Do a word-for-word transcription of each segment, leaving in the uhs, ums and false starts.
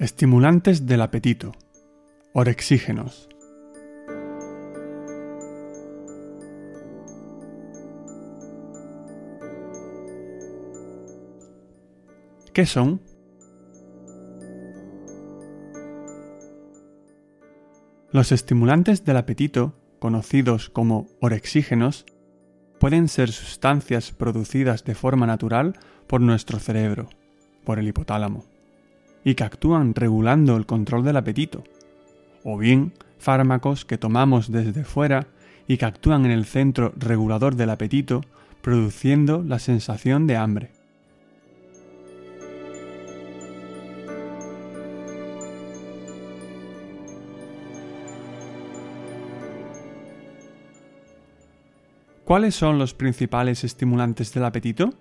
Estimulantes del apetito. Orexígenos. ¿Qué son? Los estimulantes del apetito, conocidos como orexígenos, pueden ser sustancias producidas de forma natural por nuestro cerebro, por el hipotálamo, y que actúan regulando el control del apetito, o bien fármacos que tomamos desde fuera y que actúan en el centro regulador del apetito, produciendo la sensación de hambre. ¿Cuáles son los principales estimulantes del apetito?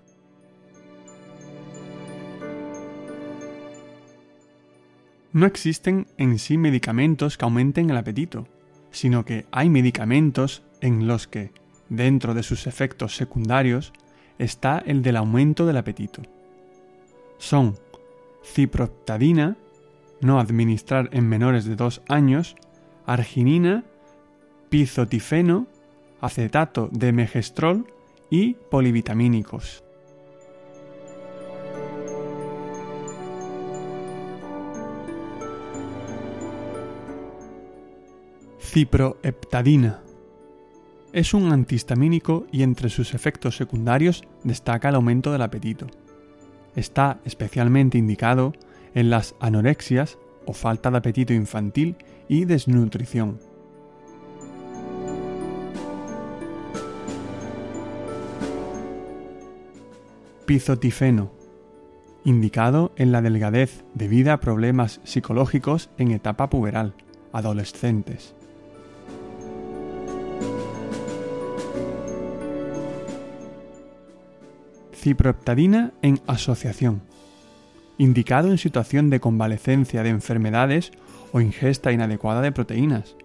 No existen en sí medicamentos que aumenten el apetito, sino que hay medicamentos en los que, dentro de sus efectos secundarios, está el del aumento del apetito. Son ciproheptadina, no administrar en menores de dos años, arginina, pizotifeno, acetato de megestrol y polivitamínicos. Ciproheptadina. Es un antihistamínico y entre sus efectos secundarios destaca el aumento del apetito. Está especialmente indicado en las anorexias o falta de apetito infantil y desnutrición. Pizotifeno. Indicado en la delgadez debido a problemas psicológicos en etapa puberal, adolescentes. Ciproheptadina en asociación. Indicado en situación de convalecencia de enfermedades o ingesta inadecuada de proteínas.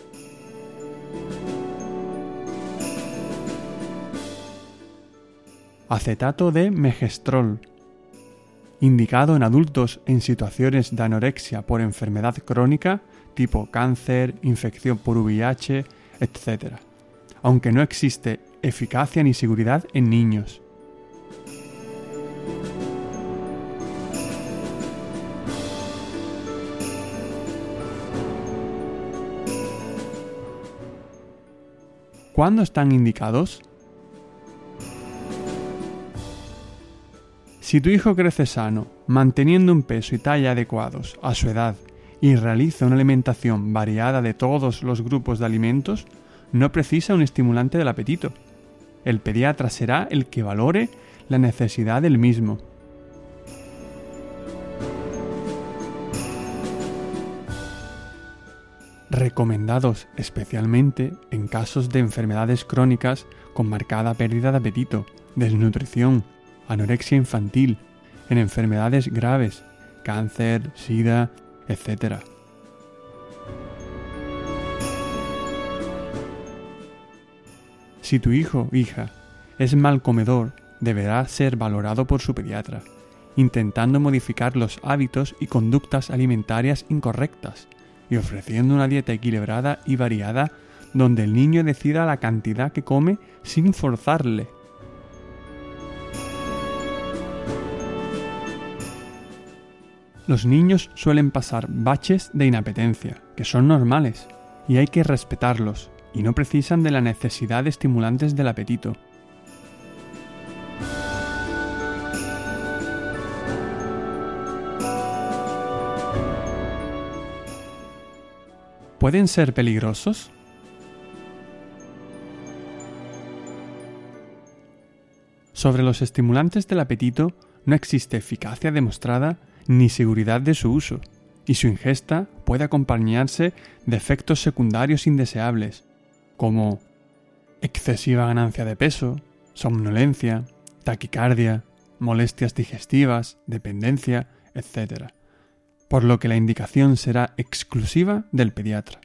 Acetato de megestrol. Indicado en adultos en situaciones de anorexia por enfermedad crónica tipo cáncer, infección por V I H, etcétera, aunque no existe eficacia ni seguridad en niños. ¿Cuándo están indicados? Si tu hijo crece sano, manteniendo un peso y talla adecuados a su edad y realiza una alimentación variada de todos los grupos de alimentos, no precisa un estimulante del apetito. El pediatra será el que valore la necesidad del mismo. Recomendados especialmente en casos de enfermedades crónicas con marcada pérdida de apetito, desnutrición, anorexia infantil, en enfermedades graves, cáncer, sida, etcétera. Si tu hijo o hija es mal comedor, deberá ser valorado por su pediatra, intentando modificar los hábitos y conductas alimentarias incorrectas y ofreciendo una dieta equilibrada y variada donde el niño decida la cantidad que come sin forzarle. Los niños suelen pasar baches de inapetencia, que son normales, y hay que respetarlos, y no precisan de la necesidad de estimulantes del apetito. ¿Pueden ser peligrosos? Sobre los estimulantes del apetito no existe eficacia demostrada ni seguridad de su uso, y su ingesta puede acompañarse de efectos secundarios indeseables, como excesiva ganancia de peso, somnolencia, taquicardia, molestias digestivas, dependencia, etcétera, por lo que la indicación será exclusiva del pediatra.